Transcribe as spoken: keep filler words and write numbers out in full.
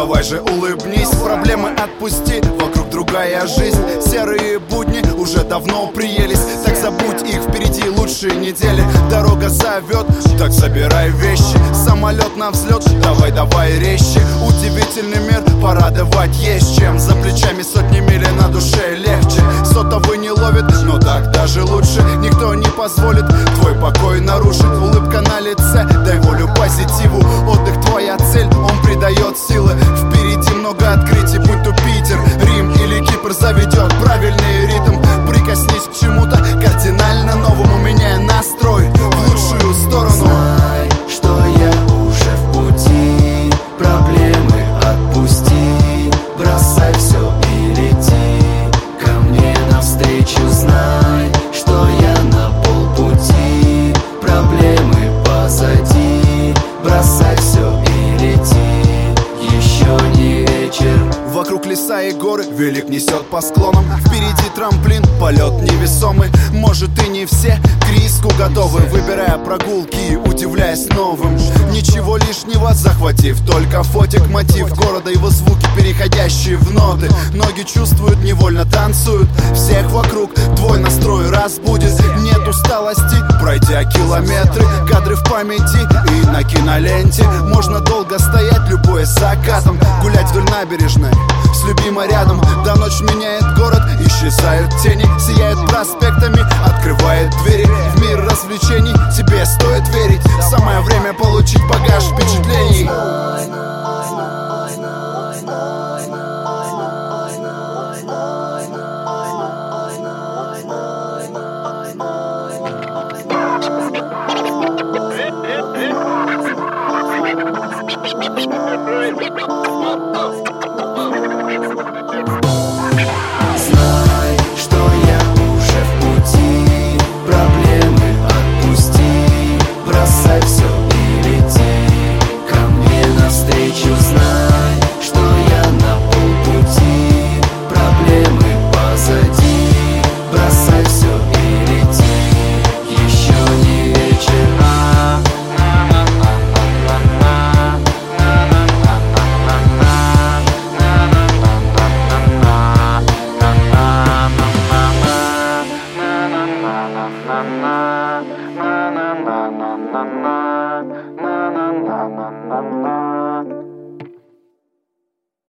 давай же улыбнись, проблемы отпусти, вокруг другая жизнь. Серые будни уже давно приелись, так забудь их, впереди лучшие недели. Дорога зовет, так забирай вещи, самолет на взлет, давай, давай резче. Удивительный мир, порадовать есть чем, за плечами сотни миль, на душе легче. Сотовый не ловит, но так даже лучше, никто не позволит твой покой нарушить. Улыбка на лице, дай волю позитиву, отдых твоя цель, он придает силы. Впереди много открытий, будь то Питер, Рим или Кипр, заведет правильный ритм. Прикоснись к чему-то кардинально новому, меняя настрой в лучшую сторону. Знай, что я уже в пути, проблемы отпусти, бросай все и лети ко мне навстречу. Знай, что я на полпути, проблемы позади, бросай все и лети, еще не вечер. Вокруг леса и горы, велик несет по склонам. Впереди трамплин, полет невесомый. Может и не все к риску готовы, выбирая прогулки, удивляясь новым. Ничего лишнего, захватив только фотик, мотив города, его звуки, переходящие в ноты. Ноги чувствуют, невольно танцуют, всех вокруг твой настрой разбудит. Нет усталости, пройдя километры, кадры в памяти и на киноленте. Можно долго стоять, любое закатом, гулять вдоль набережной с любимой рядом. Да ночь меняет город, исчезают тени, сияют проспектами, открывает двери в мир развлечений. Тебе стоит верить, самое время получить багаж впечатлений. Знай, что я уже в пути, проблемы отпусти, бросай все и лети ко мне навстречу. Знай, что я на полпути, проблемы позади, бросай все и лети, еще не вечер. Na na na na na na na na na na na.